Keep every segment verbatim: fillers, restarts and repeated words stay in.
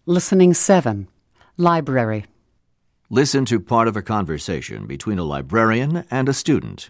Listening seven. Library. Listen to part of a conversation between a librarian and a student.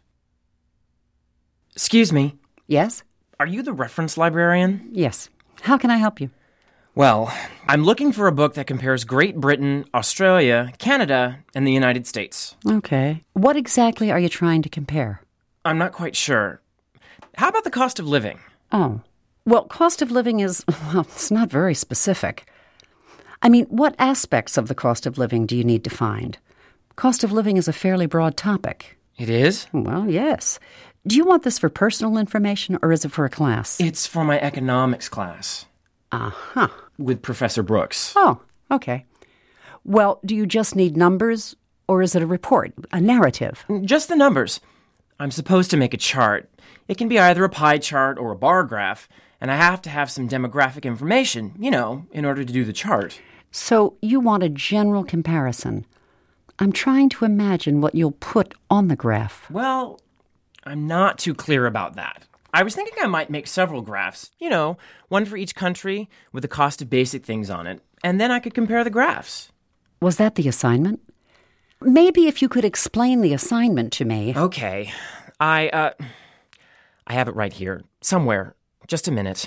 Excuse me. Yes? Are you the reference librarian? Yes. How can I help you? Well, I'm looking for a book that compares Great Britain, Australia, Canada, and the United States. Okay. What exactly are you trying to compare? I'm not quite sure. How about the cost of living? Oh. Well, cost of living is, well, it's not very specific. I mean, what aspects of the cost of living do you need to find? Cost of living is a fairly broad topic. It is? Well, yes. Do you want this for personal information, or is it for a class? It's for my economics class. Uh-huh. With Professor Brooks. Oh, okay. Well, do you just need numbers, or is it a report, a narrative? Just the numbers. I'm supposed to make a chart. It can be either a pie chart or a bar graph, and I have to have some demographic information, you know, in order to do the chart. So you want a general comparison. I'm trying to imagine what you'll put on the graph. Well, I'm not too clear about that. I was thinking I might make several graphs, you know, one for each country with the cost of basic things on it, and then I could compare the graphs. Was that the assignment? Maybe if you could explain the assignment to me. Okay. I, uh, I have it right here, somewhere. Just a minute.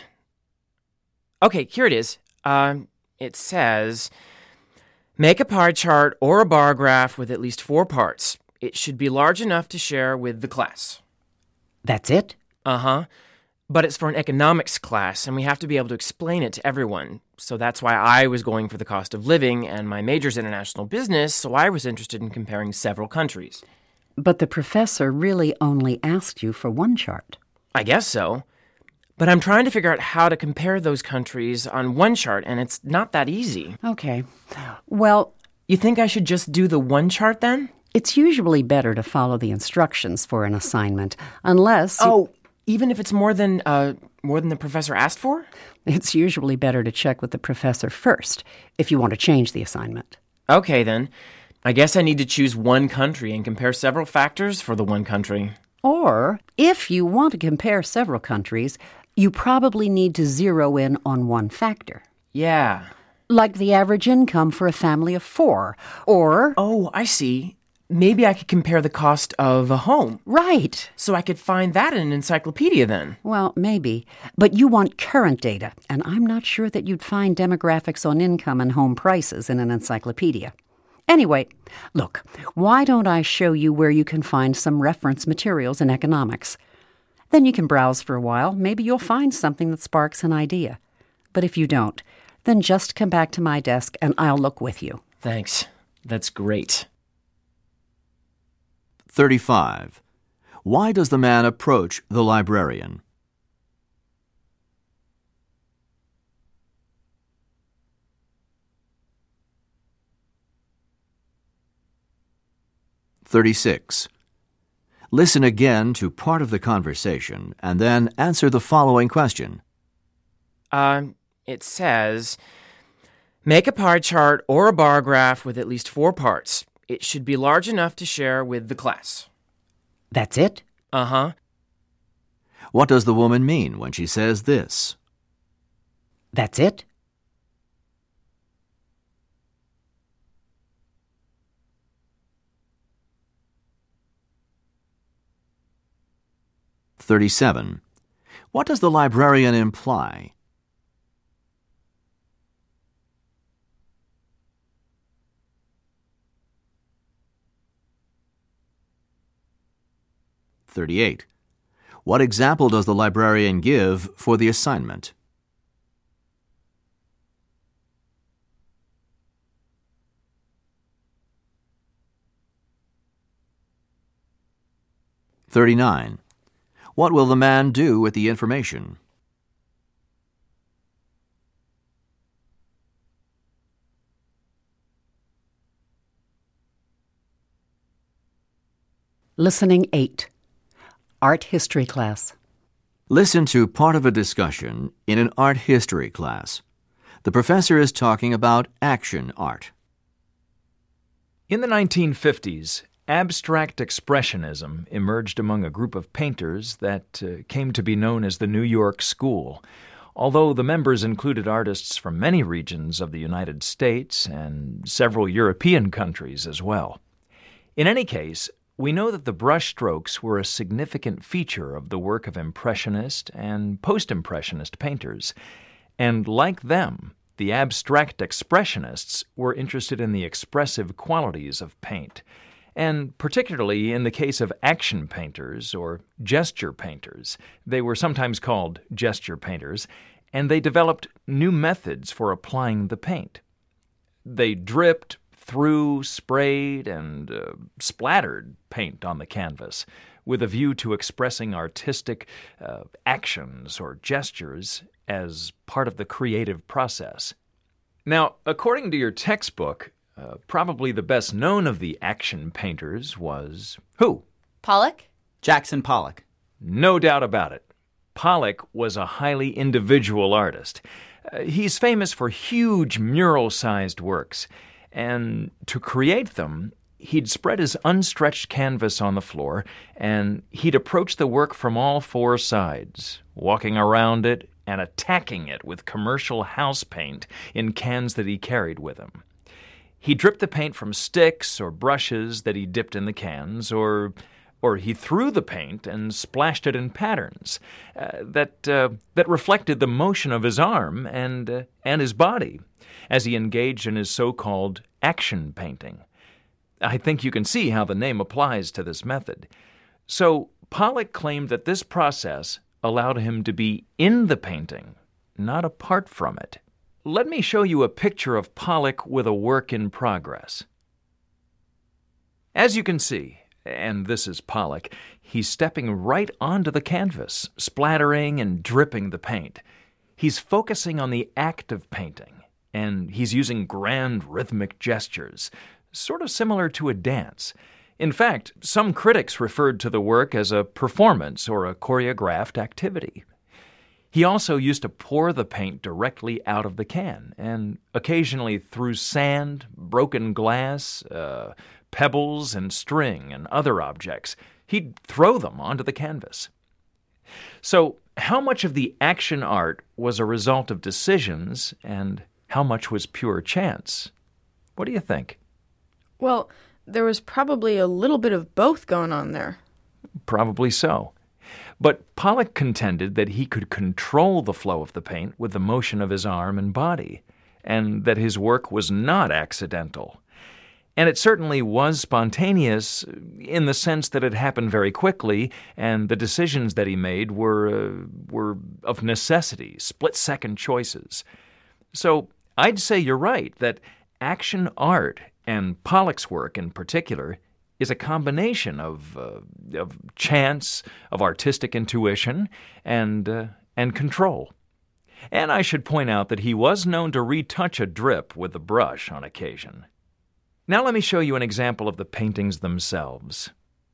Okay, here it is. Um, it says, make a pie chart or a bar graph with at least four parts. It should be large enough to share with the class. That's it? Uh-huh. But it's for an economics class, and we have to be able to explain it to everyone. So that's why I was going for the cost of living, and my major's international business, so I was interested in comparing several countries. But the professor really only asked you for one chart. I guess so. But I'm trying to figure out how to compare those countries on one chart, and it's not that easy. Okay. Well, you think I should just do the one chart then? It's usually better to follow the instructions for an assignment, unless... You... Oh, even if it's more than, uh, more than the professor asked for? It's usually better to check with the professor first, if you want to change the assignment. Okay, then. I guess I need to choose one country and compare several factors for the one country. Or, if you want to compare several countries, you probably need to zero in on one factor. Yeah. Like the average income for a family of four, or... Oh, I see. Maybe I could compare the cost of a home. Right. So I could find that in an encyclopedia then. Well, maybe. But you want current data, and I'm not sure that you'd find demographics on income and home prices in an encyclopedia. Anyway, look, why don't I show you where you can find some reference materials in economics? Then you can browse for a while. Maybe you'll find something that sparks an idea. But if you don't, then just come back to my desk and I'll look with you. Thanks. That's great. thirty-five. Why does the man approach the librarian? thirty-six. Listen again to part of the conversation and then answer the following question. Uh, it says, make a pie chart or a bar graph with at least four parts. It should be large enough to share with the class. That's it? Uh-huh. What does the woman mean when she says this? That's it? thirty-seven. What does the librarian imply? thirty-eight. What example does the librarian give for the assignment? thirty-nine. What will the man do with the information? Listening eight. Art history class. Listen to part of a discussion in an art history class. The professor is talking about action art. In the nineteen fifties, abstract expressionism emerged among a group of painters that uh, came to be known as the New York School. although the members included artists from many regions of the United States and several European countries as well. In any case, we know that the brushstrokes were a significant feature of the work of Impressionist and Post-Impressionist painters, and like them, the abstract expressionists were interested in the expressive qualities of paint, and particularly in the case of action painters or gesture painters. They were sometimes called gesture painters, and they developed new methods for applying the paint. They dripped, threw, sprayed, and uh, splattered paint on the canvas with a view to expressing artistic uh, actions or gestures as part of the creative process. Now, according to your textbook, uh, probably the best known of the action painters was who? Pollock? Jackson Pollock. No doubt about it. Pollock was a highly individual artist. Uh, he's famous for huge mural-sized works, and to create them, he'd spread his unstretched canvas on the floor, and he'd approach the work from all four sides, walking around it and attacking it with commercial house paint in cans that he carried with him. He dripped the paint from sticks or brushes that he dipped in the cans, or or he threw the paint and splashed it in patterns uh, that uh, that reflected the motion of his arm and uh, and his body as he engaged in his so-called action painting. I think you can see how the name applies to this method. So Pollock claimed that this process allowed him to be in the painting, not apart from it. Let me show you a picture of Pollock with a work in progress. As you can see, and this is Pollock, he's stepping right onto the canvas, splattering and dripping the paint. He's focusing on the act of painting, and he's using grand rhythmic gestures, sort of similar to a dance. In fact, some critics referred to the work as a performance or a choreographed activity. He also used to pour the paint directly out of the can, and occasionally threw sand, broken glass, uh, pebbles, and string, and other objects. He'd throw them onto the canvas. So, how much of the action art was a result of decisions, and how much was pure chance? What do you think? Well, there was probably a little bit of both going on there. Probably so. But Pollock contended that he could control the flow of the paint with the motion of his arm and body, and that his work was not accidental. And it certainly was spontaneous in the sense that it happened very quickly, and the decisions that he made were, uh, were of necessity, split-second choices. So I'd say you're right, that action art, and Pollock's work in particular, is a combination of uh, of chance, of artistic intuition, and uh, and control. And I should point out that he was known to retouch a drip with a brush on occasion. Now let me show you an example of the paintings themselves.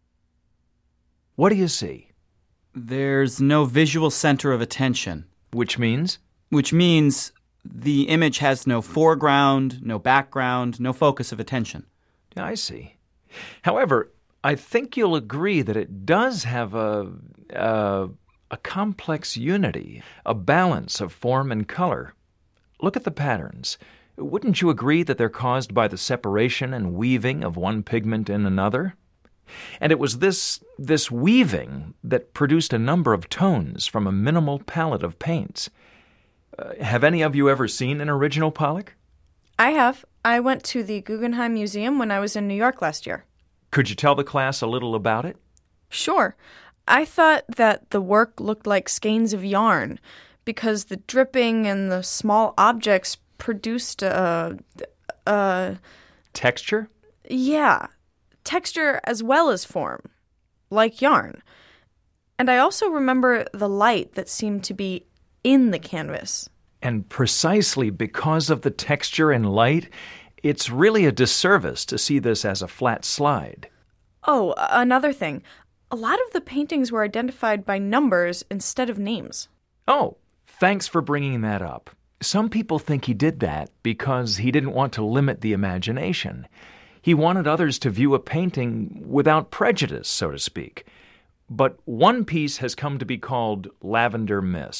What do you see? There's no visual center of attention. Which means? Which means the image has no foreground, no background, no focus of attention. I see. However, I think you'll agree that it does have a, a, a complex unity, a balance of form and color. Look at the patterns. Wouldn't you agree that they're caused by the separation and weaving of one pigment in another? And it was this, this weaving that produced a number of tones from a minimal palette of paints. Uh, have any of you ever seen an original Pollock? I have. I went to the Guggenheim Museum when I was in New York last year. Could you tell the class a little about it? Sure. I thought that the work looked like skeins of yarn because the dripping and the small objects produced a... a Texture? Yeah. Texture as well as form, like yarn. And I also remember the light that seemed to be in the canvas. And precisely because of the texture and light, it's really a disservice to see this as a flat slide. Oh, another thing. A lot of the paintings were identified by numbers instead of names. Oh, thanks for bringing that up. Some people think he did that because he didn't want to limit the imagination. He wanted others to view a painting without prejudice, so to speak. But one piece has come to be called Lavender Mist.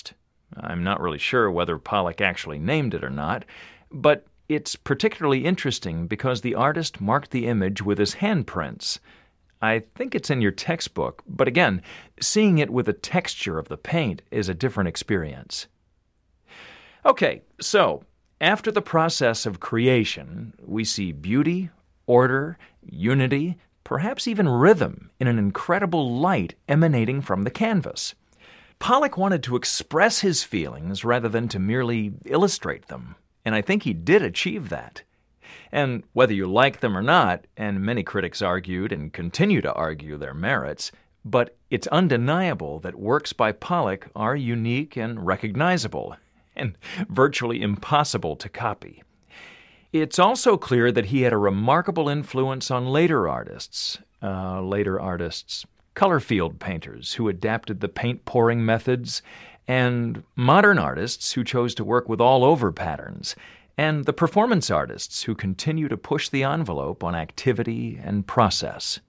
I'm not really sure whether Pollock actually named it or not, but it's particularly interesting because the artist marked the image with his handprints. I think it's in your textbook, but again, seeing it with the texture of the paint is a different experience. Okay, so after the process of creation, we see beauty, order, unity, perhaps even rhythm in an incredible light emanating from the canvas. Pollock wanted to express his feelings rather than to merely illustrate them, and I think he did achieve that. And whether you like them or not, and many critics argued and continue to argue their merits, but it's undeniable that works by Pollock are unique and recognizable, and virtually impossible to copy. It's also clear that he had a remarkable influence on later artists, uh, later artists, color field painters who adapted the paint-pouring methods, and modern artists who chose to work with all-over patterns, and the performance artists who continue to push the envelope on activity and process.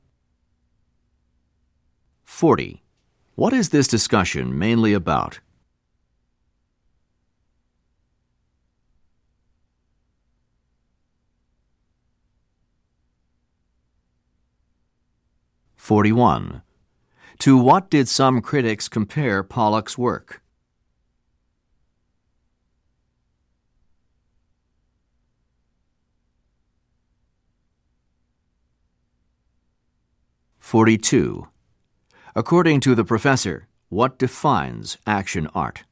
forty. What is this discussion mainly about? forty-one. To what did some critics compare Pollock's work? forty-two. According to the professor, what defines action art?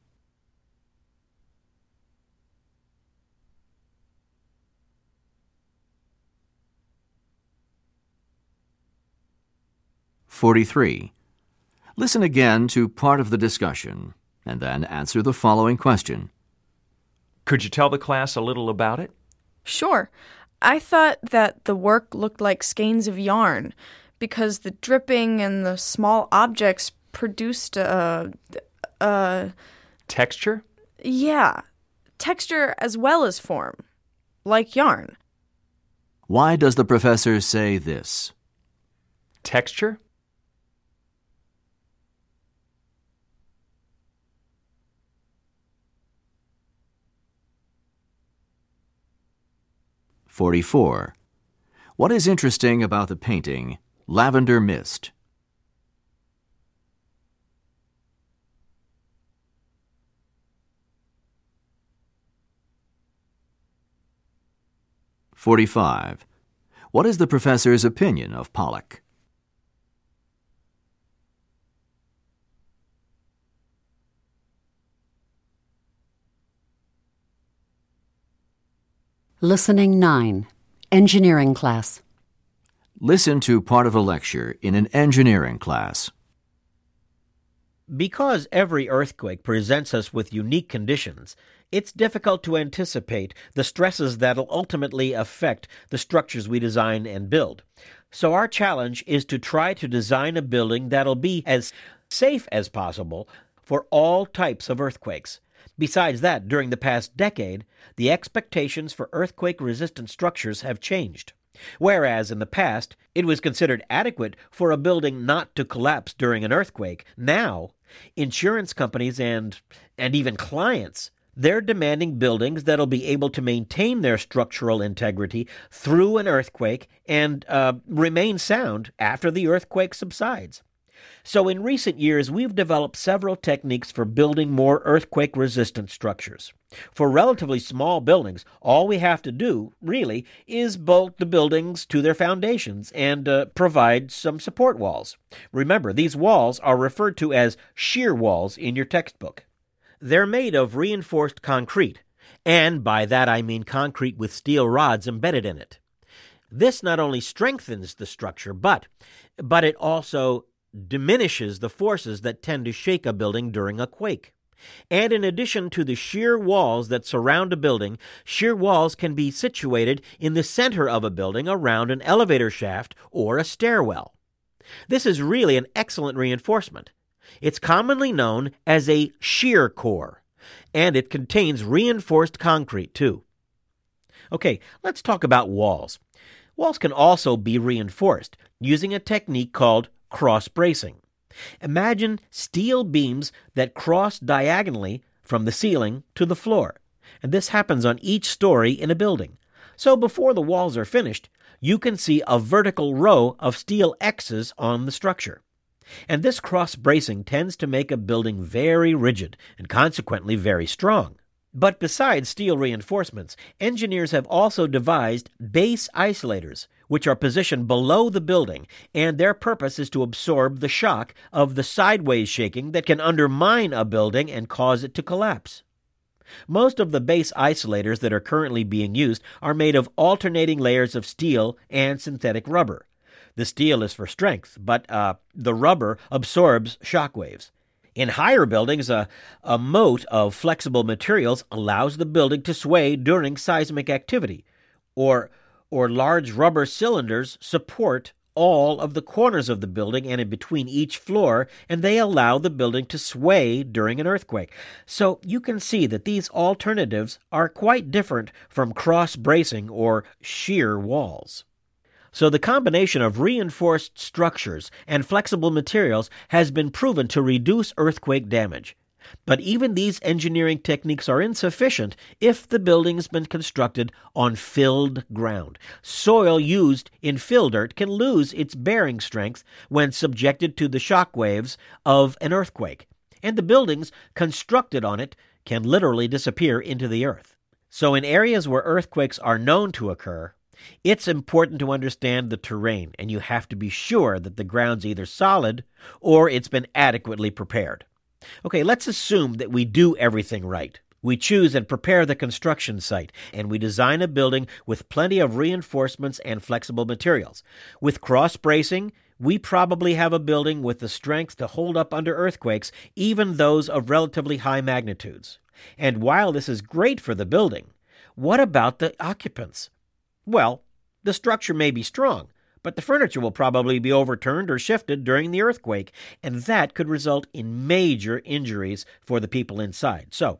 forty-three. Listen again to part of the discussion, and then answer the following question. Could you tell the class a little about it? Sure. I thought that the work looked like skeins of yarn because the dripping and the small objects produced a... a... Texture? Yeah. Texture as well as form. Like yarn. Why does the professor say this? Texture? forty-four. What is interesting about the painting Lavender Mist? forty-five. What is the professor's opinion of Pollock? Listening nine. Engineering class. Listen to part of a lecture in an engineering class. Because every earthquake presents us with unique conditions, it's difficult to anticipate the stresses that'll ultimately affect the structures we design and build. So our challenge is to try to design a building that'll be as safe as possible for all types of earthquakes. Besides that, during the past decade, the expectations for earthquake-resistant structures have changed. Whereas in the past, it was considered adequate for a building not to collapse during an earthquake, now, insurance companies and, and even clients, they're demanding buildings that'll be able to maintain their structural integrity through an earthquake and uh, remain sound after the earthquake subsides. So in recent years, we've developed several techniques for building more earthquake-resistant structures. For relatively small buildings, all we have to do, really, is bolt the buildings to their foundations and uh, provide some support walls. Remember, these walls are referred to as shear walls in your textbook. They're made of reinforced concrete, and by that I mean concrete with steel rods embedded in it. This not only strengthens the structure, but, but it also diminishes the forces that tend to shake a building during a quake. And in addition to the shear walls that surround a building, shear walls can be situated in the center of a building around an elevator shaft or a stairwell. This is really an excellent reinforcement. It's commonly known as a shear core, and it contains reinforced concrete too. Okay, let's talk about walls. Walls can also be reinforced using a technique called cross-bracing. Imagine steel beams that cross diagonally from the ceiling to the floor. And this happens on each story in a building. So before the walls are finished, you can see a vertical row of steel X's on the structure. And this cross-bracing tends to make a building very rigid and consequently very strong. But besides steel reinforcements, engineers have also devised base isolators, which are positioned below the building, and their purpose is to absorb the shock of the sideways shaking that can undermine a building and cause it to collapse. Most of the base isolators that are currently being used are made of alternating layers of steel and synthetic rubber. The steel is for strength, but uh, the rubber absorbs shock waves. In higher buildings, a, a moat of flexible materials allows the building to sway during seismic activity, or, or large rubber cylinders support all of the corners of the building and in between each floor, and they allow the building to sway during an earthquake. So you can see that these alternatives are quite different from cross-bracing or shear walls. So the combination of reinforced structures and flexible materials has been proven to reduce earthquake damage. But even these engineering techniques are insufficient if the building's been constructed on filled ground. Soil used in fill dirt can lose its bearing strength when subjected to the shock waves of an earthquake, and the buildings constructed on it can literally disappear into the earth. So in areas where earthquakes are known to occur, it's important to understand the terrain, and you have to be sure that the ground's either solid or it's been adequately prepared. Okay, let's assume that we do everything right. We choose and prepare the construction site, and we design a building with plenty of reinforcements and flexible materials. With cross-bracing, we probably have a building with the strength to hold up under earthquakes, even those of relatively high magnitudes. And while this is great for the building, what about the occupants? Well, the structure may be strong, but the furniture will probably be overturned or shifted during the earthquake, and that could result in major injuries for the people inside. So,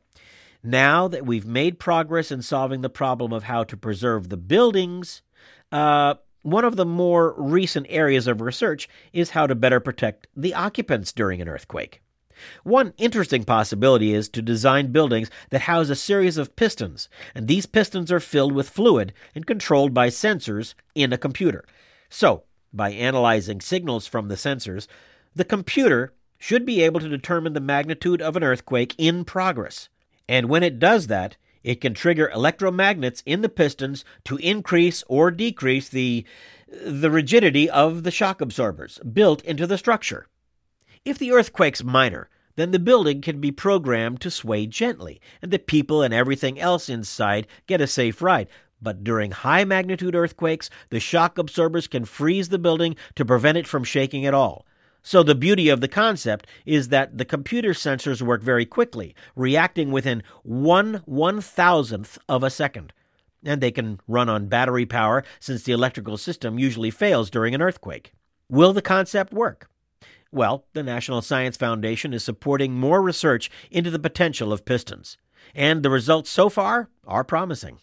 now that we've made progress in solving the problem of how to preserve the buildings, uh, one of the more recent areas of research is how to better protect the occupants during an earthquake. One interesting possibility is to design buildings that house a series of pistons, and these pistons are filled with fluid and controlled by sensors in a computer. So, by analyzing signals from the sensors, the computer should be able to determine the magnitude of an earthquake in progress. And when it does that, it can trigger electromagnets in the pistons to increase or decrease the, the rigidity of the shock absorbers built into the structure. If the earthquake's minor, then the building can be programmed to sway gently, and the people and everything else inside get a safe ride. But during high-magnitude earthquakes, the shock absorbers can freeze the building to prevent it from shaking at all. So the beauty of the concept is that the computer sensors work very quickly, reacting within one one-thousandth of a second. And they can run on battery power since the electrical system usually fails during an earthquake. Will the concept work? Well, the National Science Foundation is supporting more research into the potential of pistons, and the results so far are promising.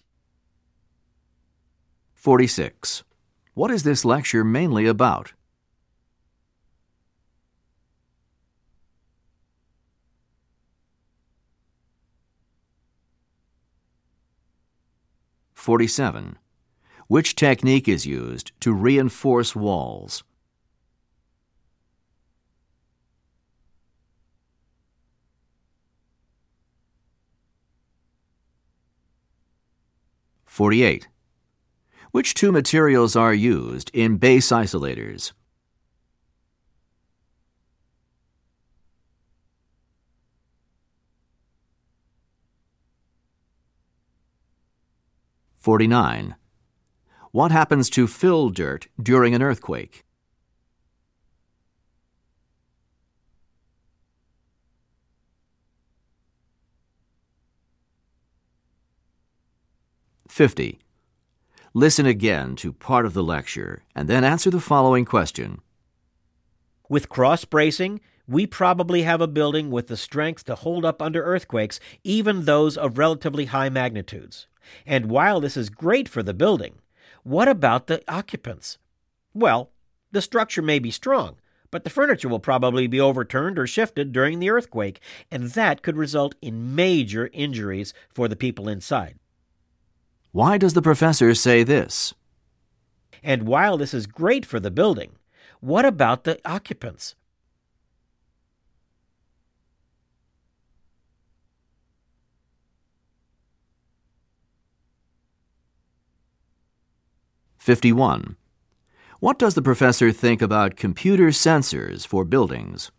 forty-six. What is this lecture mainly about? forty-seven. Which technique is used to reinforce walls? forty-eight. Which two materials are used in base isolators? forty-nine. What happens to fill dirt during an earthquake? fifty. Listen again to part of the lecture and then answer the following question. With cross-bracing, we probably have a building with the strength to hold up under earthquakes, even those of relatively high magnitudes. And while this is great for the building, what about the occupants? Well, the structure may be strong, But the furniture will probably be overturned or shifted during the earthquake, and that could result in major injuries for the people inside. Why does the professor say this? And while this is great for the building, what about the occupants? fifty-one. What does the professor think about computer sensors for buildings?